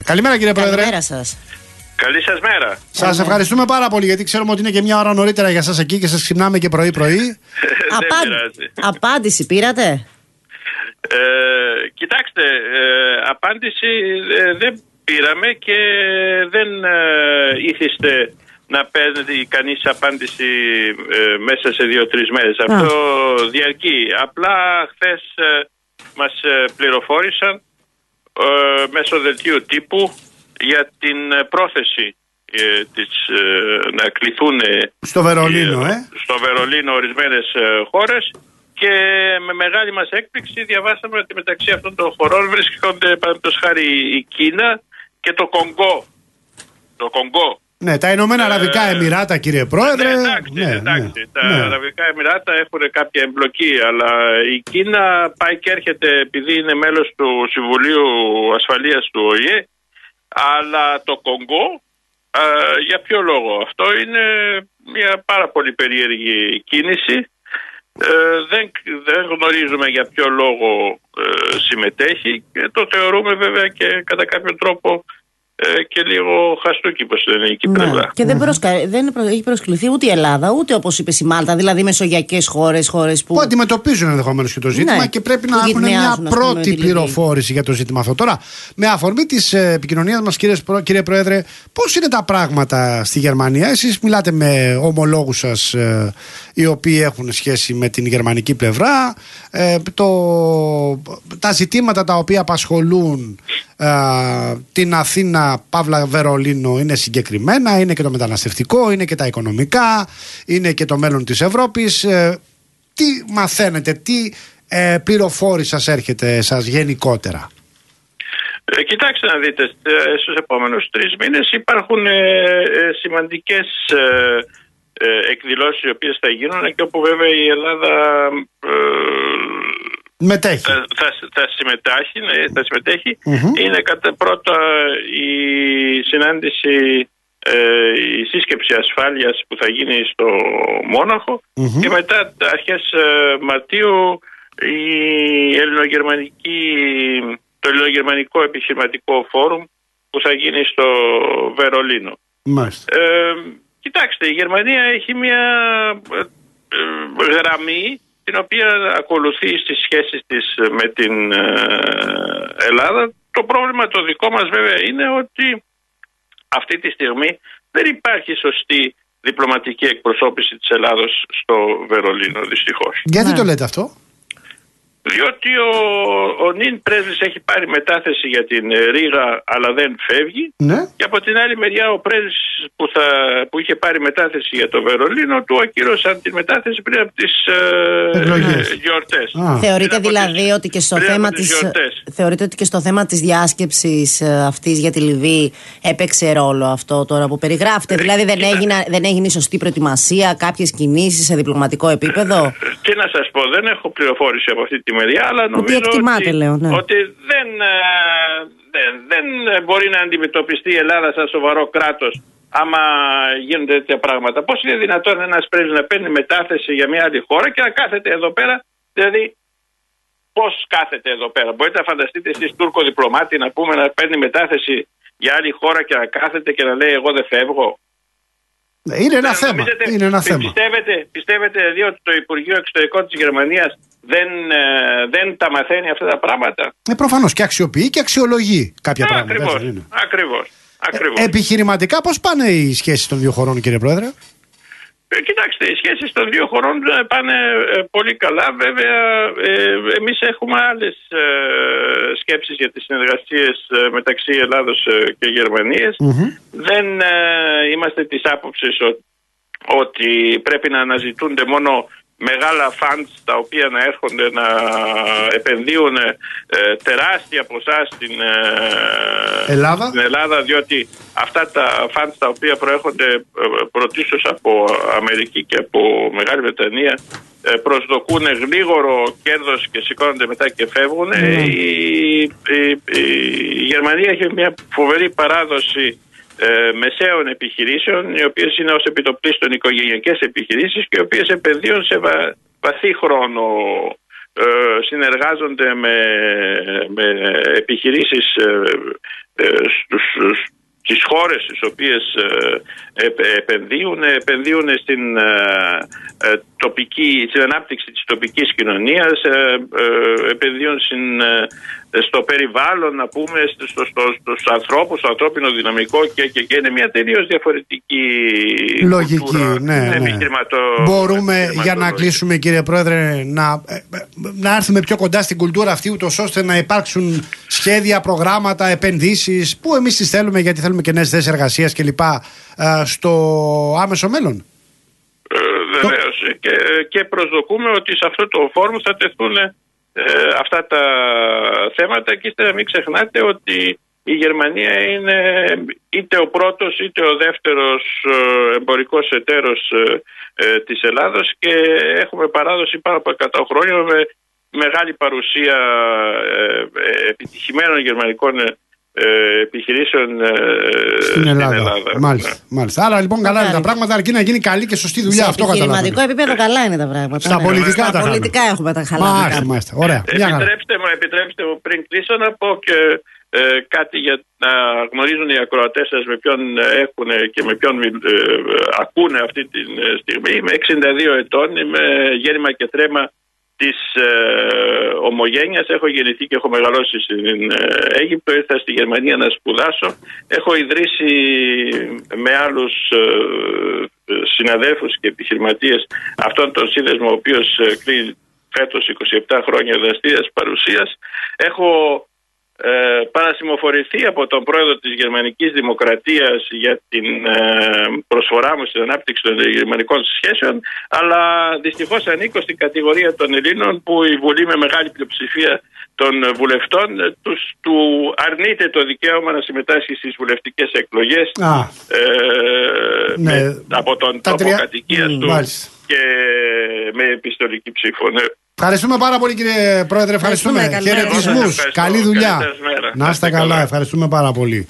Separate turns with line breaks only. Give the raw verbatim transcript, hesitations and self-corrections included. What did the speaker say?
Καλημέρα κύριε Πρόεδρε.
Καλημέρα σας.
Καλή σας μέρα.
Σας ευχαριστούμε πάρα πολύ, γιατί ξέρουμε ότι είναι και μια ώρα νωρίτερα για σας εκεί και σας ξυπνάμε και πρωί-πρωί.
Απα... Απάντηση πήρατε?
Ε, κοιτάξτε, ε, απάντηση ε, δεν πήραμε και δεν ε, ήθιστε να παίρνει κανείς απάντηση ε, μέσα σε δύο-τρεις μέρες. Α. Αυτό διαρκεί. Απλά χθες ε, μας ε, πληροφόρησαν ε, μέσω δελτίου τύπου για την πρόθεση ε, της, ε, να κληθούν
στο Βερολίνο, ε,
ε, στο Βερολίνο ορισμένες ε, χώρες, και με μεγάλη μας έκπληξη διαβάσαμε ότι μεταξύ αυτών των χωρών βρίσκονται παραδείγματος χάρη η Κίνα και το Κονγκό. Το Κονγκό.
Ναι, τα Ηνωμένα Αραβικά
ε,
Εμιράτα, κύριε Πρόεδρε.
Ναι, εντάξει,
ναι,
εντάξει.
Ναι,
τα
ναι.
Αραβικά Εμιράτα έχουν κάποια εμπλοκή, αλλά η Κίνα πάει και έρχεται επειδή είναι μέλος του Συμβουλίου Ασφαλείας του Ο Η Ε, αλλά το Κονγκό, α, για ποιο λόγο? Αυτό είναι μια πάρα πολύ περίεργη κίνηση. Ε, δεν, δεν γνωρίζουμε για ποιο λόγο ε, συμμετέχει και το θεωρούμε βέβαια και κατά κάποιο τρόπο ε, και λίγο χαστούκι, πως είναι η Κύπρος.
Ναι. Και δεν, προσκα... δεν προ... έχει προσκληθεί ούτε η Ελλάδα, ούτε όπως είπε η Μάλτα, δηλαδή μεσογειακές χώρες, χώρες που...
που αντιμετωπίζουν ενδεχομένως και το ζήτημα, ναι, και πρέπει να έχουν μια πρώτη πληροφόρηση για το ζήτημα αυτό. Τώρα, με αφορμή της επικοινωνίας μας, κύριε, κύριε Πρόεδρε, πώς είναι τα πράγματα στη Γερμανία? Εσείς μιλάτε με ομολόγους σας ε, οι οποίοι έχουν σχέση με την γερμανική πλευρά. Ε, το... Τα ζητήματα τα οποία απασχολούν Uh, την Αθήνα, Παύλα Βερολίνο, είναι συγκεκριμένα. Είναι και το μεταναστευτικό, είναι και τα οικονομικά, είναι και το μέλλον της Ευρώπης. Uh, τι μαθαίνετε, τι uh, πληροφόρηση σας έρχεται σας γενικότερα?
Ε, κοιτάξτε να δείτε, στους επόμενους τρεις μήνες υπάρχουν ε, ε, σημαντικές ε, ε, εκδηλώσεις οι οποίες θα γίνουν και όπου βέβαια η Ελλάδα ε,
Μετέχει.
Θα, θα, θα συμμετέχει, ναι, θα συμμετέχει.
Mm-hmm.
Είναι κατά πρώτα η συνάντηση, ε, η σύσκεψη ασφάλειας που θα γίνει στο Μόναχο, mm-hmm. και μετά αρχές ε, Μαρτίου η ελληνογερμανική, το ελληνογερμανικό επιχειρηματικό φόρουμ που θα γίνει στο Βερολίνο.
Mm-hmm.
Ε, κοιτάξτε, η Γερμανία έχει μια ε, ε, γραμμή την οποία ακολουθεί στις σχέσεις της με την Ελλάδα. Το πρόβλημα το δικό μας βέβαια είναι ότι αυτή τη στιγμή δεν υπάρχει σωστή διπλωματική εκπροσώπηση της Ελλάδος στο Βερολίνο, δυστυχώς.
Γιατί ναι. το λέτε αυτό?
Διότι ο, ο νυν πρέσβης έχει πάρει μετάθεση για την Ρήγα, αλλά δεν φεύγει.
Ναι. Και
από την άλλη μεριά ο πρέσβης που, θα, που είχε πάρει μετάθεση για το Βερολίνο, του ακύρωσαν την μετάθεση πριν από τις ε, γιορτές.
Θεωρείτε δηλαδή τις, ότι και στο θέμα της, θεωρείτε ότι και στο θέμα της διάσκεψης αυτής για τη Λιβύη έπαιξε ρόλο αυτό τώρα που περιγράφετε? Ε, δηλαδή δεν, έγινα, δεν έγινε η σωστή προετοιμασία, κάποιες κινήσεις σε διπλωματικό επίπεδο?
Ε, τι να σας πω, δεν έχω πληροφόρηση από αυτή τη μεριά, αλλά νομίζω ότι,
λέω, ναι.
ότι δεν, δεν, δεν μπορεί να αντιμετωπιστεί η Ελλάδα σαν σοβαρό κράτος άμα γίνονται τέτοια πράγματα. Πώς είναι δυνατόν ένας πρέσβης να παίρνει μετάθεση για μια άλλη χώρα και να κάθεται εδώ πέρα? Δηλαδή, πώς κάθεται εδώ πέρα? Μπορείτε να φανταστείτε εσείς Τούρκο διπλωμάτη να πούμε να παίρνει μετάθεση για άλλη χώρα και να κάθεται και να λέει εγώ δεν φεύγω?
Είναι ένα, θέμα. Νομίζετε, είναι ένα θέμα.
Πιστεύετε, πιστεύετε δηλαδή ότι το Υπουργείο Εξωτερικών της Γερμανίας δεν, ε, δεν τα μαθαίνει αυτά τα πράγματα?
Ε, προφανώς και αξιοποιεί και αξιολογεί κάποια
Α,
πράγματα.
Ακριβώς,
είναι.
ακριβώς, ακριβώς.
Ε, επιχειρηματικά πώς πάνε οι σχέσεις των δύο χωρών, κύριε Πρόεδρε?
Ε, κοιτάξτε, οι σχέσεις των δύο χωρών πάνε ε, πολύ καλά. Βέβαια, ε, εμείς έχουμε άλλες ε, σκέψεις για τις συνεργασίες ε, μεταξύ Ελλάδος ε, και Γερμανίας. Mm-hmm. Δεν ε, είμαστε της άποψης ότι, ότι πρέπει να αναζητούνται μόνο μεγάλα funds τα οποία να έρχονται να επενδύουν ε, τεράστια ποσά στην ε,
Ελλάδα.
στην Ελλάδα, διότι αυτά τα funds τα οποία προέρχονται ε, πρωτίστως από Αμερική και από Μεγάλη Βρετανία ε, προσδοκούν γλίγορο κέρδος και σηκώνονται μετά και φεύγουν. Mm. Η, η, η, η Γερμανία έχει μια φοβερή παράδοση Ε, μεσαίων επιχειρήσεων, οι οποίες είναι ως επιτοπλίστων οικογενειακές επιχειρήσεις και οι οποίες επενδύουν σε βα, βαθύ χρόνο, ε, συνεργάζονται με, με επιχειρήσεις ε, ε, στους στις χώρες στις οποίες ε, ε, επενδύουν, επενδύουν στην, ε, ε, τοπική, στην ανάπτυξη της τοπικής κοινωνίας, ε, ε, επενδύουν στην, ε, στο περιβάλλον, να πούμε, στο, στο, στο, στους ανθρώπους, στο ανθρώπινο δυναμικό και, και, και είναι μια τελείως διαφορετική
λογική.
Κουλτούρα,
ναι, ναι.
επιχειρηματο...
Μπορούμε, για να κλείσουμε κύριε Πρόεδρε, να, να έρθουμε πιο κοντά στην κουλτούρα αυτή, ούτως ώστε να υπάρξουν σχέδια, προγράμματα, επενδύσεις που εμείς τις θέλουμε, γιατί θέλουμε και νέες θέσεις εργασίας κλπ. Στο άμεσο μέλλον.
Ε, βεβαίως. Το... Και, και προσδοκούμε ότι σε αυτό το φόρουμ θα τεθούν Ε, αυτά τα θέματα και ύστερα μην ξεχνάτε ότι η Γερμανία είναι είτε ο πρώτος είτε ο δεύτερος εμπορικός εταίρος ε, της Ελλάδος και έχουμε παράδοση πάνω από εκατό χρόνια με μεγάλη παρουσία ε, ε, επιτυχημένων γερμανικών Ε, επιχειρήσεων ε,
στην Ελλάδα.
Στην Ελλάδα.
Μάλιστα, ναι. μάλιστα. Άρα λοιπόν καλά είναι τα πράγματα, αρκεί να γίνει καλή και σωστή δουλειά.
Σε
αυτό καταλαβαίνω. Σε
επιχειρηματικό επίπεδο καλά είναι τα πράγματα.
Στα
ναι.
πολιτικά,
Στα
τα
πολιτικά έχουμε τα χαλά.
Μάλιστα, μάλιστα. Ωραία.
Επιτρέψτε μου, επιτρέψτε μου πριν κλείσω να πω και ε, κάτι για να γνωρίζουν οι ακροατές σας με ποιον έχουν και με ποιον ε, ακούνε αυτή τη στιγμή. Είμαι εξήντα δύο ετών, είμαι γέννημα και θρέμα της ε, ομογένειας. Έχω γεννηθεί και έχω μεγαλώσει στην ε, Αίγυπτο. Ήρθα στη Γερμανία να σπουδάσω. Έχω ιδρύσει με άλλους ε, συναδέλφους και επιχειρηματίες αυτόν τον σύνδεσμο, ο οποίος ε, κλείνει φέτος είκοσι επτά χρόνια δραστήριας παρουσίας. Έχω ε, παρασημοφορηθεί από τον πρόεδρο της Γερμανικής Δημοκρατίας για την ε, προσφορά μου στην ανάπτυξη των γερμανικών σχέσεων, αλλά δυστυχώς ανήκω στην κατηγορία των Ελλήνων που η Βουλή με μεγάλη πλειοψηφία των βουλευτών τους, του αρνείται το δικαίωμα να συμμετάσχει στις βουλευτικές εκλογές ε,
ναι,
με, από τον τόπο τρία... κατοικίας mm, του μάλιστα. Και με επιστολική ψήφο. Ναι.
Ευχαριστούμε πάρα πολύ κύριε Πρόεδρε, ευχαριστούμε. Χαιρετισμούς, καλή δουλειά. Να είστε καλά, ευχαριστούμε πάρα πολύ.